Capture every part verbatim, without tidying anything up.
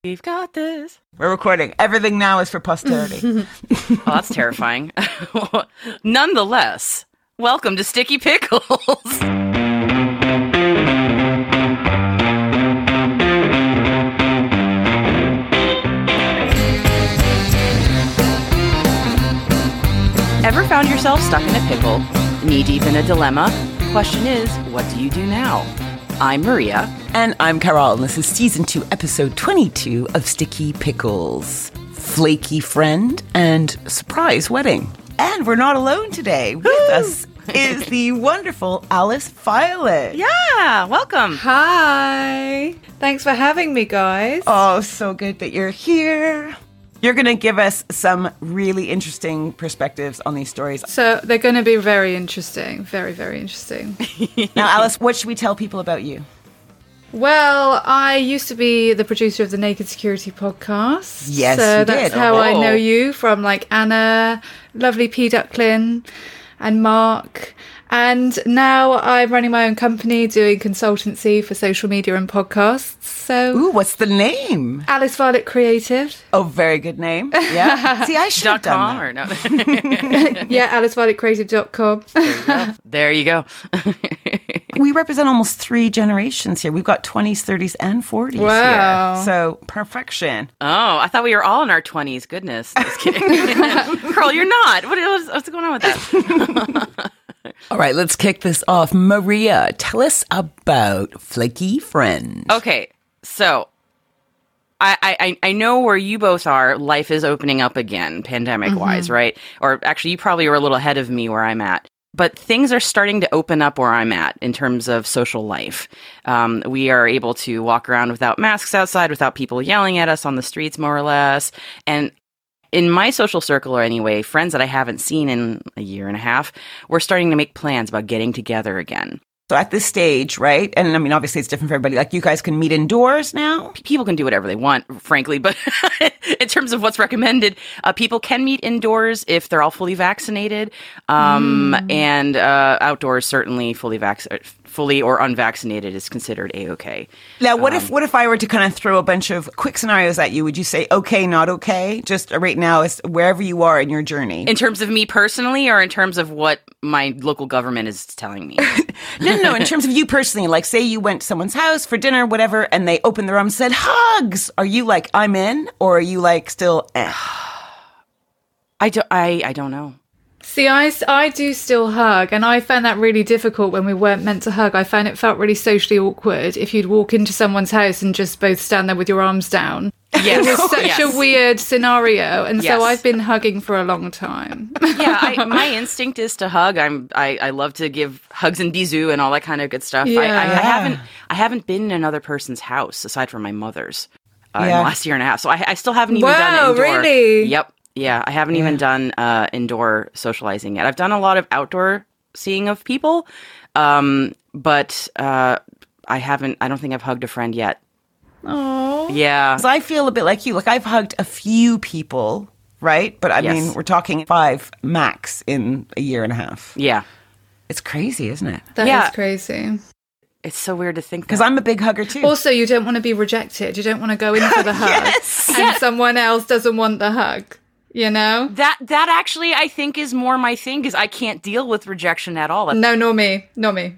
We've got this. We're recording. Everything now is for posterity. Oh, that's terrifying. Nonetheless, welcome to Sticky Pickles. Ever found yourself stuck in a pickle, knee-deep in a dilemma? The question is, what do you do now? I'm Maria. And I'm Carol, and this is Season two, Episode twenty-two of Sticky Pickles. Flaky friend and surprise wedding. And we're not alone today. With Woo! us is the wonderful Alice Violet. Yeah, welcome. Hi. Thanks for having me, guys. Oh, so good that you're here. You're going to give us some really interesting perspectives on these stories. So they're going to be very interesting. Very, very interesting. Now, Alice, what should we tell people about you? Well, I used to be the producer of the Naked Security podcast. Yes, so you that's did. how oh. I know you, from like Anna, lovely P. Ducklin, and Mark. And now I'm running my own company, doing consultancy for social media and podcasts. So, ooh, what's the name? Alice Violet Creative. Oh, very good name. Yeah. See, I should have done that. Or no? Yeah, alice violet creative dot com. There you go. We represent almost three generations here. We've got twenties, thirties, and forties wow. here. So, perfection. Oh, I thought we were all in our twenties. Goodness. Just kidding. Carl, you're not. What, what's, what's going on with that? All right, let's kick this off. Maria, tell us about Flaky Friend. Okay, so I, I, I know where you both are. Life is opening up again, pandemic-wise, mm-hmm. right? Or actually, you probably were a little ahead of me where I'm at. But things are starting to open up where I'm at in terms of social life. Um, we are able to walk around without masks outside, without people yelling at us on the streets, more or less. And in my social circle, or anyway, friends that I haven't seen in a year and a half, we're starting to make plans about getting together again. So at this stage, right? And I mean, obviously it's different for everybody. Like, you guys can meet indoors now? People can do whatever they want, frankly. But in terms of what's recommended, uh, people can meet indoors if they're all fully vaccinated. Um, mm. And uh, outdoors, certainly fully vaccinated. Fully or unvaccinated is considered A-okay. Now, what um, if what if I were to kind of throw a bunch of quick scenarios at you? Would you say okay, not okay? Just right now, it's wherever you are in your journey. In terms of me personally, or in terms of what my local government is telling me? no, no, no. In terms of you personally, like say you went to someone's house for dinner, whatever, and they opened the room and said hugs. Are you like I'm in, or are you like still? Eh? I don't. I I don't know. See, I, I do still hug, and I found that really difficult when we weren't meant to hug. I found it felt really socially awkward if you'd walk into someone's house and just both stand there with your arms down. Yes. It was such yes. a weird scenario, and yes. so I've been hugging for a long time. Yeah, I, my instinct is to hug. I'm I, I love to give hugs and bisous and all that kind of good stuff. Yeah. I, I, I haven't I haven't been in another person's house aside from my mother's uh, yeah. in the last year and a half, so I, I still haven't even wow, done indoor. Really? Yep. Yeah, I haven't yeah. even done uh, indoor socializing yet. I've done a lot of outdoor seeing of people, um, but uh, I haven't. I don't think I've hugged a friend yet. Oh, yeah. Because I feel a bit like you. Like I've hugged a few people, right? But I Yes. mean, we're talking five max in a year and a half. Yeah. It's crazy, isn't it? that Yeah. is crazy. It's so weird to think Because that. I'm a big hugger too. Also, you don't want to be rejected. You don't want to go in for the hug, Yes. and Yeah. someone else doesn't want the hug. You know? That that actually I think is more my thing, because I can't deal with rejection at all. No, nor me. Not me.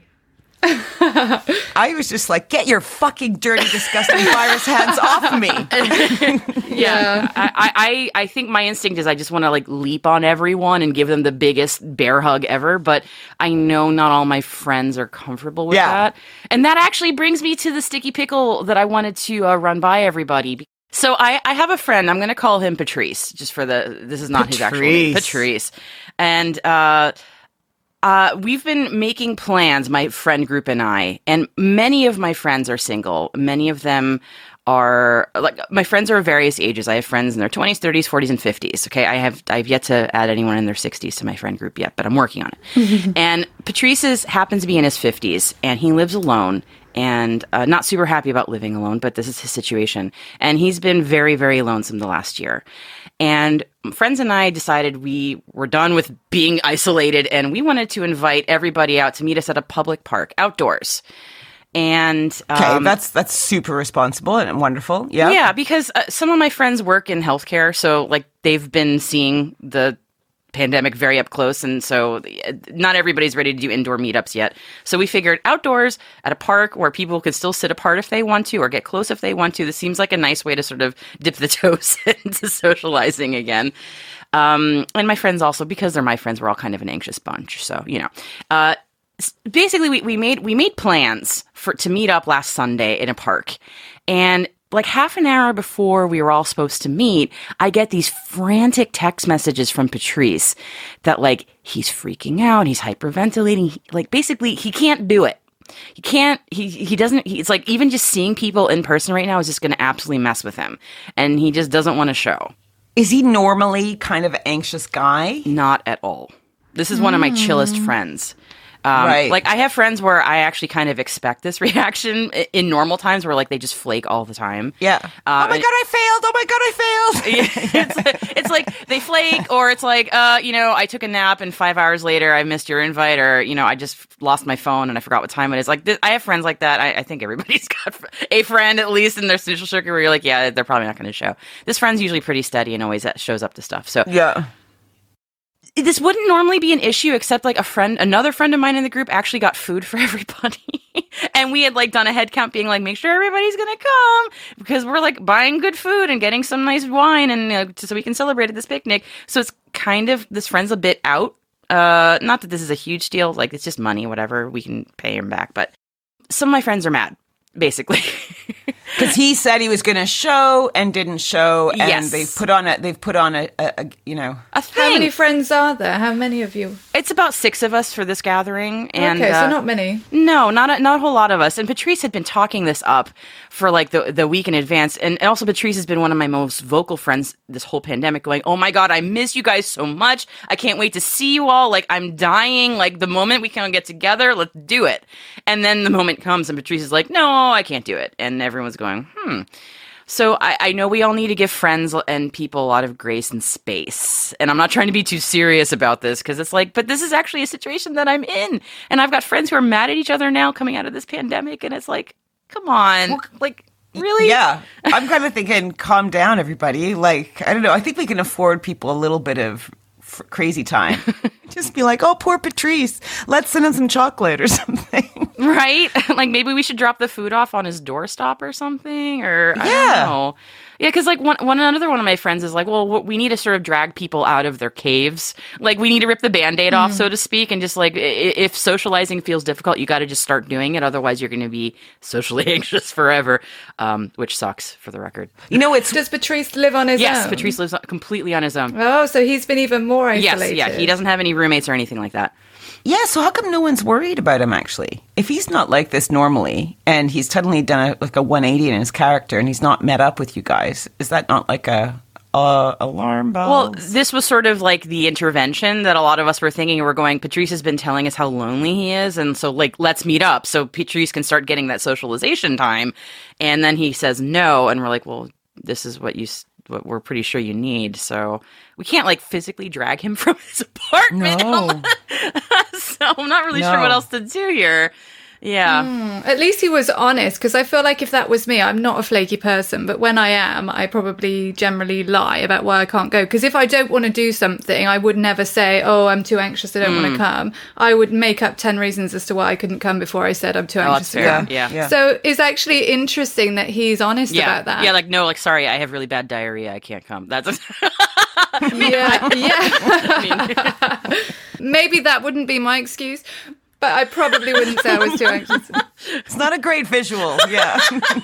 I was just like, get your fucking dirty, disgusting virus hands off me. Yeah. I, I, I think my instinct is I just want to like leap on everyone and give them the biggest bear hug ever. But I know not all my friends are comfortable with Yeah. that. And that actually brings me to the sticky pickle that I wanted to uh, run by everybody. So I, I have a friend. I'm going to call him Patrice, just for the. This is not his actual name, Patrice. And uh, uh, we've been making plans, my friend group and I. And many of my friends are single. Many of them are like my friends are of various ages. I have friends in their twenties, thirties, forties, and fifties. Okay, I have I've yet to add anyone in their sixties to my friend group yet, but I'm working on it. And Patrice is, happens to be in his fifties, and he lives alone. And uh, not super happy about living alone, but this is his situation. And he's been very, very lonesome the last year. And friends and I decided we were done with being isolated, and we wanted to invite everybody out to meet us at a public park outdoors. And okay, um, that's that's super responsible and wonderful. Yeah, yeah, because uh, some of my friends work in healthcare, so like they've been seeing the pandemic very up close, and so not everybody's ready to do indoor meetups yet. So we figured outdoors at a park where people could still sit apart if they want to or get close if they want to. This seems like a nice way to sort of dip the toes into socializing again. Um, and my friends also, because they're my friends, we're all kind of an anxious bunch. So, you know, uh, basically we, we made we made plans for to meet up last Sunday in a park. And like half an hour before we were all supposed to meet, I get these frantic text messages from Patrice that like he's freaking out, he's hyperventilating, he, like basically he can't do it. He can't, he he doesn't, he, it's like even just seeing people in person right now is just going to absolutely mess with him. And he just doesn't want to show. Is he normally kind of an anxious guy? Not at all. This is mm. one of my chillest friends. Um, right. Like, I have friends where I actually kind of expect this reaction in normal times where, like, they just flake all the time. Yeah. Uh, oh, my and, God, I failed. Oh, my God, I failed. it's, it's like they flake, or it's like, uh, you know, I took a nap and five hours later I missed your invite, or, you know, I just lost my phone and I forgot what time it is. Like, th- I have friends like that. I, I think everybody's got a friend, at least in their social circuit, where you're like, yeah, they're probably not going to show. This friend's usually pretty steady and always shows up to stuff. So, yeah. This wouldn't normally be an issue, except like a friend, another friend of mine in the group actually got food for everybody. And we had like done a head count being like, make sure everybody's going to come because we're like buying good food and getting some nice wine and uh, so we can celebrate at this picnic. So it's kind of, this friend's a bit out. Uh, not that this is a huge deal. Like it's just money, whatever. We can pay him back. But some of my friends are mad, basically. Because he said he was going to show and didn't show, and yes. they've put on a they've put on a, a, a you know a thing. How many friends are there? How many of you? It's about six of us for this gathering, and okay, so uh, not many. No, not a, not a whole lot of us. And Patrice had been talking this up for like the the week in advance, and, and also Patrice has been one of my most vocal friends this whole pandemic. Going, oh my God, I miss you guys so much. I can't wait to see you all. Like I'm dying. Like the moment we can get together, let's do it. And then the moment comes, and Patrice is like, no, I can't do it. And everyone's going, hmm. So I, I know we all need to give friends and people a lot of grace and space. And I'm not trying to be too serious about this because it's like, but this is actually a situation that I'm in. And I've got friends who are mad at each other now coming out of this pandemic. And it's like, come on. Well, like, really? Yeah. I'm kind of thinking, calm down, everybody. Like, I don't know. I think we can afford people a little bit of f- crazy time. Just be like, oh, poor Patrice. Let's send him some chocolate or something. Right? Like maybe we should drop the food off on his doorstop or something. Or I yeah. don't know. Yeah, because like one, one another one of my friends is like, well, we need to sort of drag people out of their caves. Like we need to rip the Band-Aid mm. off, so to speak, and just like if socializing feels difficult, you got to just start doing it. Otherwise, you're going to be socially anxious forever, um, which sucks for the record. You know, it's does Patrice live on his yes, own? Yes, Patrice lives completely on his own. Oh, so he's been even more isolated. Yes, yeah, he doesn't have any roommates or anything like that. Yeah, so how come no one's worried about him, actually? If he's not like this normally, and he's suddenly done a, like a one eighty in his character, and he's not met up with you guys, is that not like a, a alarm bell? Well, this was sort of like the intervention that a lot of us were thinking. We're going, Patrice has been telling us how lonely he is, and so, like, let's meet up so Patrice can start getting that socialization time. And then he says no, and we're like, well, this is what you... what we're pretty sure you need, so we can't like physically drag him from his apartment. No. So I'm not really no. sure what else to do here. Yeah. Mm, at least he was honest, because I feel like if that was me, I'm not a flaky person, but when I am, I probably generally lie about why I can't go. Because if I don't want to do something, I would never say, oh, I'm too anxious, I don't mm. want to come. I would make up ten reasons as to why I couldn't come before I said I'm too oh, anxious to come. come. Yeah. Yeah. So it's actually interesting that he's honest yeah. about that. Yeah, like, no, like, sorry, I have really bad diarrhea, I can't come. That's a- yeah, yeah. Maybe that wouldn't be my excuse. But I probably wouldn't say I was too anxious. It's not a great visual, yeah.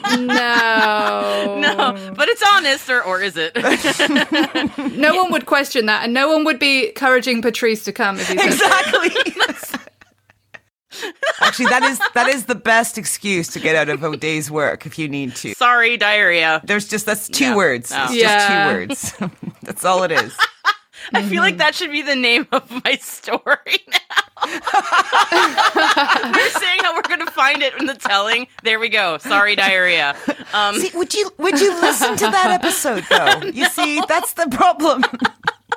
No. No, but it's honest, or, or is it? No one would question that, and no one would be encouraging Patrice to come if he said exactly. Actually, that is that is the best excuse to get out of a day's work if you need to. Sorry, diarrhea. There's just, that's two yeah. words. Oh. It's Yeah. just two words. That's all it is. I feel like that should be the name of my story now. We're saying how we're going to find it in the telling. There we go. Sorry, diarrhea. Um, see, would you would you listen to that episode though? You see, that's the problem.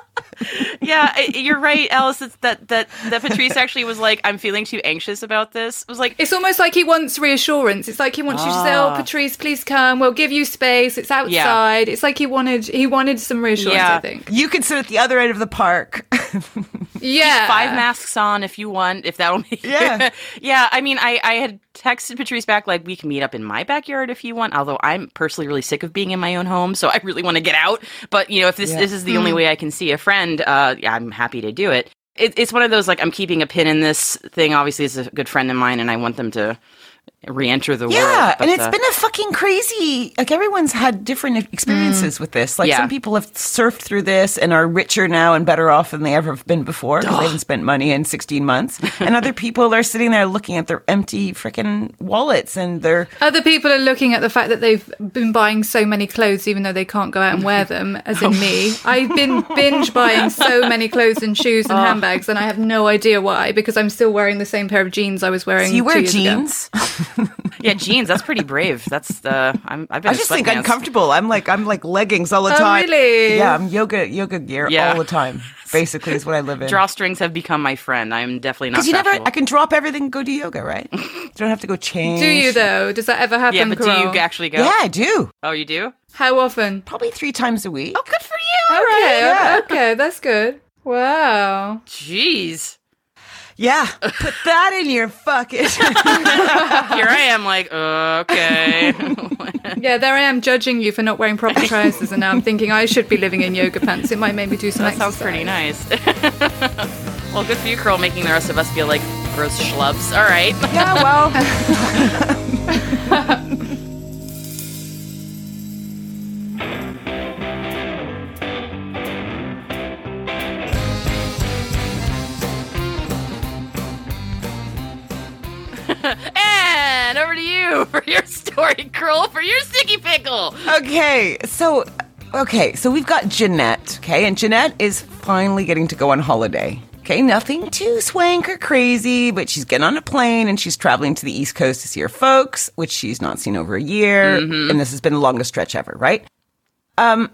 Yeah, you're right, Alice. It's that that that Patrice actually was like, I'm feeling too anxious about this. It was like, it's almost like he wants reassurance. It's like he wants ah. you to say, "Oh, Patrice, please come. We'll give you space. It's outside." Yeah. It's like he wanted he wanted some reassurance. Yeah. I think you could sit at the other end of the park. Yeah, five masks on if you want. If that'll make yeah, yeah. I mean, I I had texted Patrice back like, we can meet up in my backyard if you want. Although I'm personally really sick of being in my own home, so I really want to get out. But you know, if this yeah. this is the mm. only way I can see a friend, uh, yeah, I'm happy to do it. it. It's one of those like, I'm keeping a pin in this thing. Obviously, it's a good friend of mine, and I want them to re-enter the yeah, world. Yeah, and it's uh, been a fucking crazy, like everyone's had different experiences mm, with this. Like yeah. some people have surfed through this and are richer now and better off than they ever have been before because they haven't spent money in sixteen months. And other people are sitting there looking at their empty freaking wallets and their... Other people are looking at the fact that they've been buying so many clothes even though they can't go out and wear them, as in me. I've been binge buying so many clothes and shoes and oh. handbags, and I have no idea why, because I'm still wearing the same pair of jeans I was wearing so you wear two years jeans? ago. Yeah, jeans. That's pretty brave. That's the. I'm. I've been. I just think uncomfortable. I'm like I'm like leggings all the oh, time. Really? Yeah, I'm yoga yoga gear yeah. all the time. Basically, is what I live in. Drawstrings have become my friend. I'm definitely not. Because you never. I can drop everything and go do yoga, right? You don't have to go change. Do you though? Does that ever happen? Yeah, but Carole? do you actually go? Yeah, I do. Oh, you do? How often? Probably three times a week. Oh, good for you. Okay, right. yeah. okay, that's good. Wow. Jeez. Yeah, put that in your fucking... Here I am like, uh, okay. Yeah, there I am judging you for not wearing proper trousers, and now I'm thinking I should be living in yoga pants. It might make me do some that exercise. Sounds pretty nice. Well, good for you, Carole, making the rest of us feel like gross schlubs. All right. Yeah, well... And over to you for your story, Carole, for your sticky pickle. Okay, so okay, so we've got Jeanette, okay, and Jeanette is finally getting to go on holiday. Okay, nothing too swank or crazy, but she's getting on a plane and she's traveling to the East Coast to see her folks, which she's not seen over a year, mm-hmm. and this has been the longest stretch ever, right? Um,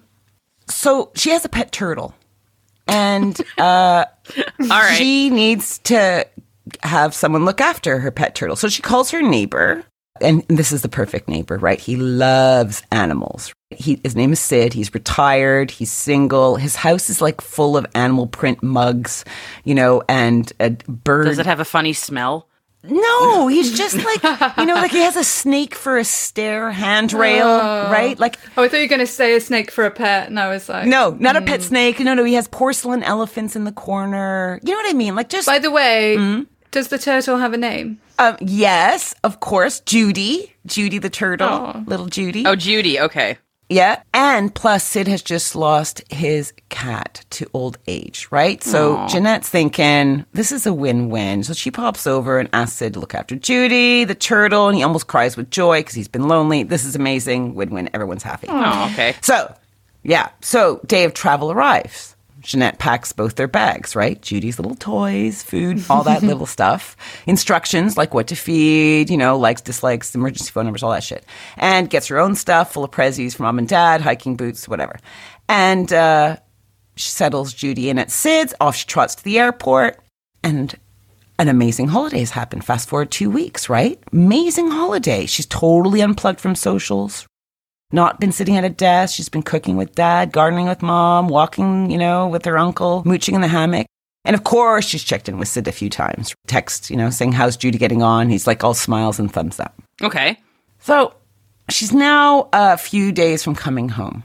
so she has a pet turtle, and uh, all right, she needs to have someone look after her pet turtle. So she calls her neighbor, and this is the perfect neighbor, right? He loves animals. He, his name is Sid. He's retired. He's single. His house is like full of animal print mugs, you know, and a bird. Does it have a funny smell? No, he's just like, you know, like he has a snake for a stair handrail, oh. right? Like, oh, I thought you were going to say a snake for a pet, and I was like, no, not mm. a pet snake. No, no, he has porcelain elephants in the corner. You know what I mean? Like, just. By the way, mm-hmm. does the turtle have a name? Um, yes, of course, Judy, Judy the turtle, oh. little Judy. Oh, Judy. Okay. Yeah, and plus Sid has just lost his cat to old age, right? So Aww. Jeanette's thinking, this is a win-win. So she pops over and asks Sid to look after Judy, the turtle, and he almost cries with joy because he's been lonely. This is amazing. Win-win. Everyone's happy. Oh, okay. So, yeah. So day of travel arrives. Jeanette packs both their bags, right? Judy's little toys, food, all that little stuff. Instructions like what to feed, you know, likes, dislikes, emergency phone numbers, all that shit. And gets her own stuff full of prezzies for mom and dad, hiking boots, whatever. And uh, she settles Judy in at Sid's. Off she trots to the airport. And an amazing holiday has happened. Fast forward two weeks, right? Amazing holiday. She's totally unplugged from socials. Not been sitting at a desk. She's been cooking with dad, gardening with mom, walking, you know, with her uncle, mooching in the hammock. And of course, she's checked in with Sid a few times. Text, you know, saying, how's Judy getting on? He's like all smiles and thumbs up. Okay. So she's now a few days from coming home.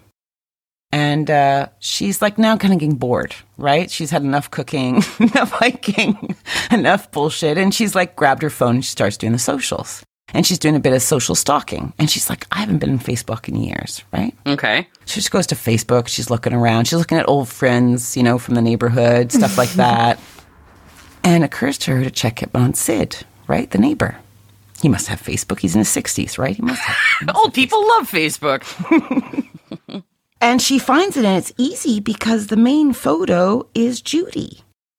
And uh, she's like now kind of getting bored, right? She's had enough cooking, enough hiking, enough bullshit. And she's like grabbed her phone and she starts doing the socials. And she's doing a bit of social stalking. And she's like, I haven't been on Facebook in years, right? Okay. She just goes to Facebook. She's looking around. She's looking at old friends, you know, from the neighborhood, stuff like that. And it occurs to her to check up on Sid, right? The neighbor. He must have Facebook. He's in his sixties, right? He must have. He must old have people love Facebook. And she finds it, and it's easy because the main photo is Judy.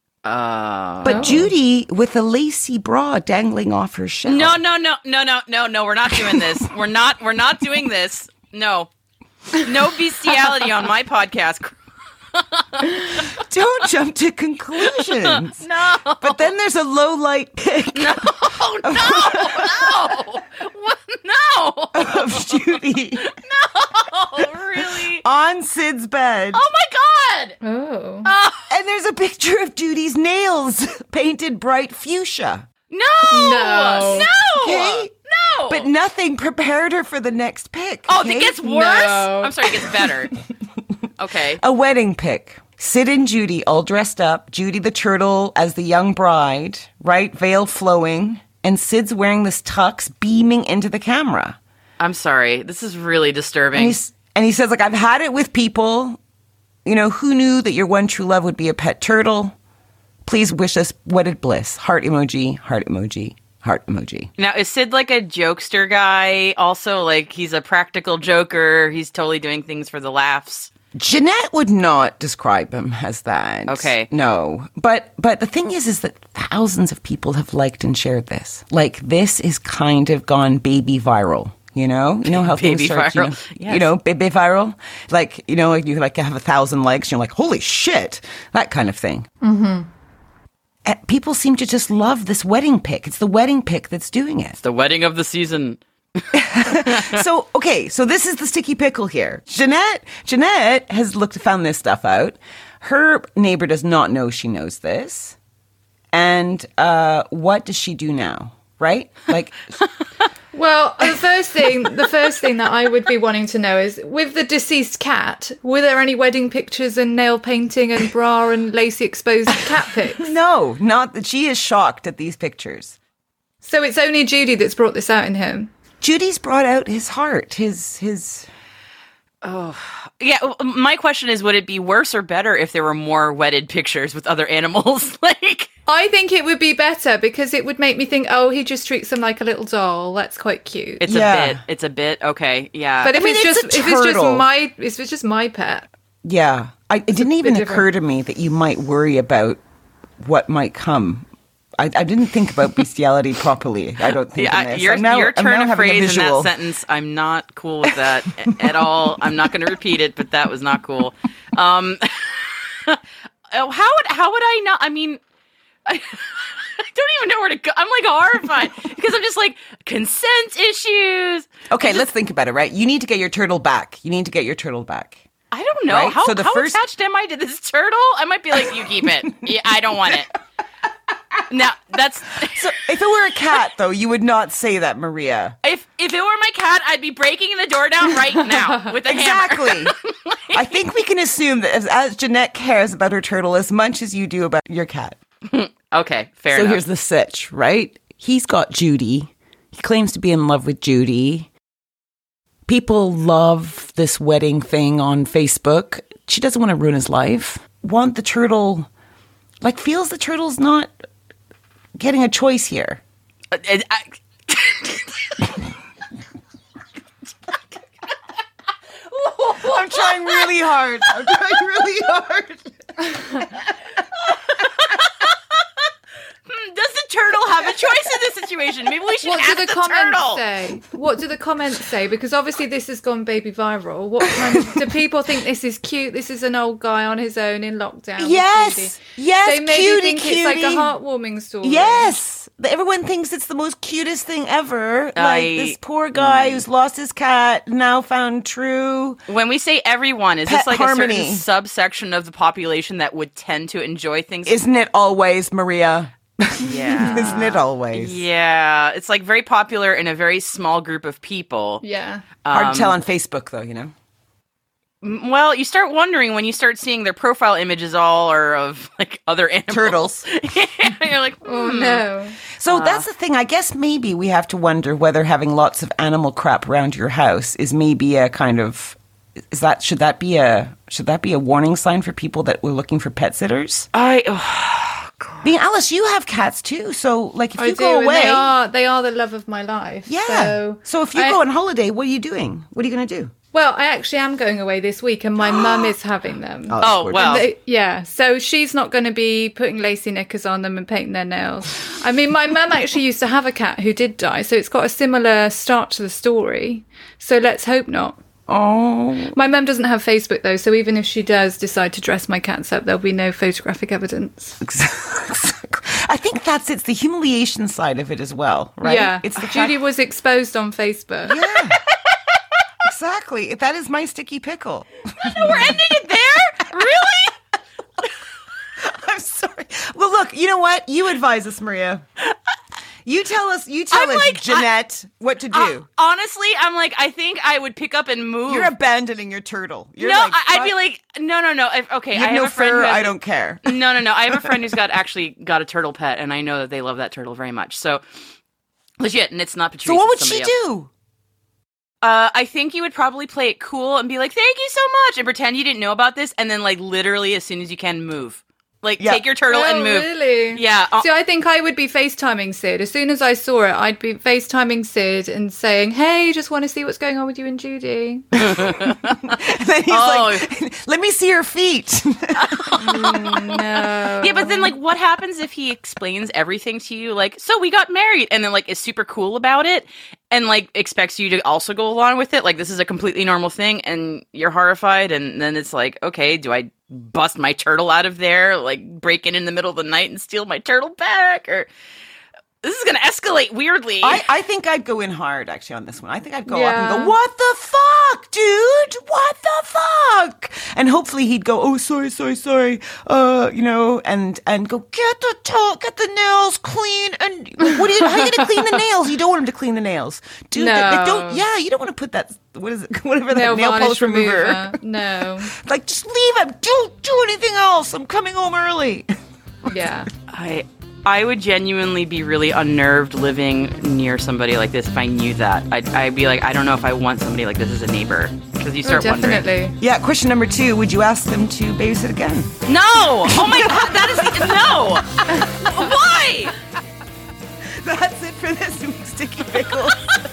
Uh, but Judy with a lacy bra dangling off her shell. No, no, no, no, no, no, no. We're not doing this. We're not. We're not doing this. No, no bestiality on my podcast. Don't jump to conclusions. No. But then there's a low light pic. No, no, no. What? No. Of Judy. No, really? On Sid's bed. Oh my God. Oh. Oh, And there's a picture of Judy's nails painted bright fuchsia. no. No. No. Okay? No. But nothing prepared her for the next pic. Oh, okay? it gets worse? No. I'm sorry, it gets better. Okay. A wedding pic. Sid and Judy all dressed up. Judy the turtle as the young bride, right? Veil flowing. And Sid's wearing this tux beaming into the camera. I'm sorry. This is really disturbing. And, he's, and he says, like, I've had it with people. You know, who knew that your one true love would be a pet turtle? Please wish us wedded bliss. Heart emoji, heart emoji, heart emoji. Now, is Sid like a jokester guy? Also, like, he's a practical joker. He's totally doing things for the laughs. Jeanette would not describe him as that. Okay. No. But but the thing is, is that thousands of people have liked and shared this. Like, this is kind of gone baby viral. You know? You know how Baby things start, you viral. know, Yes. you know, baby viral? Like, you know, like you like have a thousand likes and you're like, holy shit. That kind of thing. Mm-hmm. People seem to just love this wedding pic. It's the wedding pic that's doing it. The wedding of the season. So, okay, so this is the sticky pickle here. Jeanette, Jeanette has looked, found this stuff out. Her neighbor does not know she knows this. And uh, what does she do now? Right? Like, Well, the first thing, the first thing that I would be wanting to know is, with the deceased cat, were there any wedding pictures and nail painting and bra and lacy exposed cat pics? no, not that she is shocked at these pictures. So it's only Judy that's brought this out in him. Judy's brought out his heart, his his. Yeah, w- my question is, would it be worse or better if there were more wedded pictures with other animals? Like, I think it would be better because it would make me think, oh, he just treats them like a little doll. That's quite cute. it's Yeah. a bit. It's a bit. Okay, yeah. But if I mean, it's it's just a if it's just turtle. my if it's just my pet, Yeah, I, it didn't even bit occur different. to me that you might worry about what might come. I, I didn't think about bestiality properly. I don't think. yeah, in this. your, I'm now- your I'm turn now of having a phrase in that visual. sentence, I'm not cool with that a- at all. I'm not going to repeat it, but that was not cool. Um, oh, how would how would I not? I mean, I, I don't even know where to go. I'm like horrified because I'm just like, consent issues. Okay, let's think about it. Right, you need to get your turtle back. You need to get your turtle back. I don't know Right? how, So the how first- attached am I to this turtle? I might be like, you keep it. Yeah, I don't want it. Now that's So, if it were a cat, though, you would not say that, Maria. if if it were my cat, I'd be breaking the door down right now with a hammer. Exactly. I think we can assume that as, as Jeanette cares about her turtle as much as you do about your cat. Okay, fair So enough. here's the sitch, right? He's got Judy. He claims to be in love with Judy. People love this wedding thing on Facebook. She doesn't want to ruin his life. Want the turtle, like, feels the turtle's not getting a choice here. Uh, it- I- I'm trying really hard. I'm trying really hard. Hmm, does the turtle have a choice in this situation? Maybe we should what ask do the, the, comments turtle. say? What do the comments say? Because obviously this has gone baby viral. What kind of, do people think this is cute? This is an old guy on his own in lockdown. with Yes. Judy. Yes, They maybe cutie, think it's like a cutie. heartwarming story. Yes. Everyone thinks it's the most cutest thing ever. Like, I- this poor guy who's lost his cat, now found true. When we say everyone, is Pet this like harmony. a certain subsection of the population that would tend to enjoy things? Isn't it always, Maria? yeah. Isn't it always? Yeah, it's like very popular in a very small group of people. Yeah. Hard to tell on Facebook, though, you know? M- Well, you start wondering when you start seeing their profile images all are of like other animals. Turtles. You're like, Oh hmm. no. So that's the thing. I guess maybe we have to wonder whether having lots of animal crap around your house is maybe a kind of is that should that be a should that be a warning sign for people that were looking for pet sitters? I. Oh, I mean, Alice, you have cats too. So like if I you do, go and away, they are they are the love of my life. yeah. So, So, if you I- go on holiday, what are you doing? What are you going to do? well, I actually am going away this week, and my mum is having them. that's Oh, gorgeous. well. They- yeah, so she's not going to be putting lacy knickers on them and painting their nails. I mean, my mum actually used to have a cat who did die, so it's got a similar start to the story. So let's hope not. Oh. My mum doesn't have Facebook, though, so even if she does decide to dress my cats up, there'll be no photographic evidence. I think that's it's the humiliation side of it as well, right? Yeah. It's the Judy fact- was exposed on Facebook. Yeah. Exactly. That is my sticky pickle. We're ending it there? Really? I'm sorry. Well, look, you know what? You advise us, Maria. You tell us, you tell I'm us, like, Jeanette, I, what to do. Uh, honestly, I'm like, I think I would pick up and move. You're abandoning your turtle. You're no, like, I, I'd be like, no, no, no. If, okay, you have I have no a friend fur, who has, I don't care. No, no, no. I have a friend who's got actually got a turtle pet, and I know that they love that turtle very much. So, legit, and it's not Patrice. So what would it's she somebody else. do? Uh, I think you would probably play it cool and be like, thank you so much, and pretend you didn't know about this, and then, like, literally, as soon as you can, move. Like, Yeah. take your turtle Oh, and move. really? Yeah. uh, See, I think I would be FaceTiming Sid. As soon as I saw it, I'd be FaceTiming Sid and saying, hey, just want to see what's going on with you and Judy. And then he's Oh. like, let me see your feet. No. Yeah, but then, like, what happens if he explains everything to you? Like, so we got married, and then, like, is super cool about it, and, like, expects you to also go along with it? Like, this is a completely normal thing, and you're horrified, and then it's like, okay, do I bust my turtle out of there? Like, break in in the middle of the night and steal my turtle back? Or this is going to escalate weirdly. I, I think I'd go in hard, actually, on this one. I think I'd go up Yeah. and go, what the fuck, dude? What the fuck? And hopefully he'd go, oh, sorry, sorry, sorry. Uh, you know, and and go, get the to- get the nails clean. And what are you, how are you going to clean the nails? You don't want him to clean the nails. Dude, No. like, don't, yeah, you don't want to put that, what is it, whatever that Nail nail varnish polish remover. remover. No. Like, just leave him. Don't do anything else. I'm coming home early. Yeah. I I would genuinely be really unnerved living near somebody like this if I knew that. I'd, I'd be like, I don't know if I want somebody like this as a neighbor. Because you Oh, start wondering. definitely. Yeah, question number two. Would you ask them to babysit again? No! Oh my god, that is no! Why? That's it for this week's Sticky Pickles.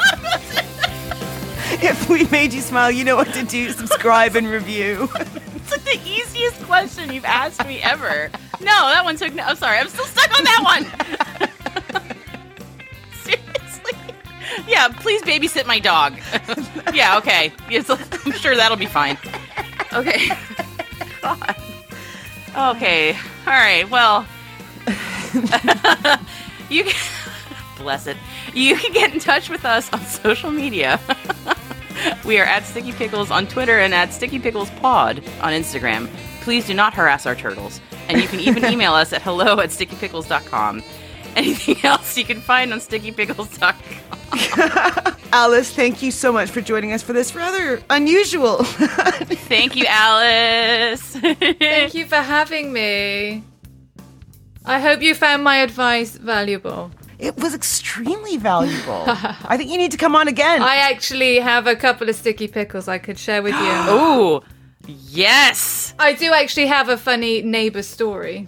If we made you smile, you know what to do. Subscribe and review. It's like the easiest question you've asked me ever. No, that one took no. I'm sorry, I'm still stuck on that one. Seriously? Yeah, please babysit my dog. Yeah, okay. Yes, I'm sure that'll be fine. Okay. God. Okay. All right. Well, you can, bless it. You can get in touch with us on social media. We are at Sticky Pickles on Twitter and at Sticky Pickles Pod on Instagram. Please do not harass our turtles. And you can even email us at hello at sticky pickles dot com. Anything else you can find on sticky pickles dot com. Alice, thank you so much for joining us for this rather unusual. Thank you, Alice. Thank you for having me. I hope you found my advice valuable. It was extremely valuable. I think you need to come on again. I actually have a couple of sticky pickles I could share with you. Ooh, yes. I do actually have a funny neighbor story.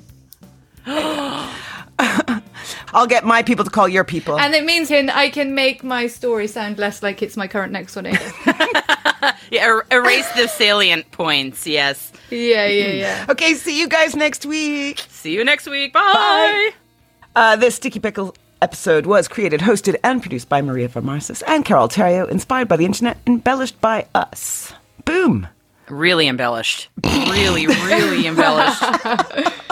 I'll get my people to call your people. And it means can, I can make my story sound less like it's my current next door neighbor. Yeah, er- erase the salient points, yes. Yeah, yeah, yeah. Okay, see you guys next week. See you next week. Bye. Uh, this Sticky Pickle episode was created, hosted, and produced by Maria Varmarsis and Carol Terrio, inspired by the internet, embellished by us. Boom. Really embellished. Really, really embellished.